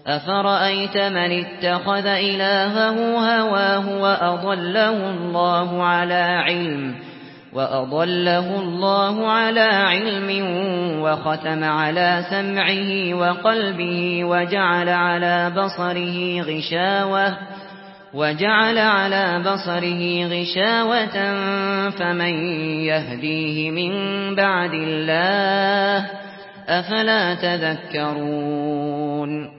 أفرأيت من اتخذ إلهه هواه وأضله الله على علم وختم على سمعه وقلبه وجعل على بصره غشاوة فمن يهديه من بعد الله أفلا تذكرون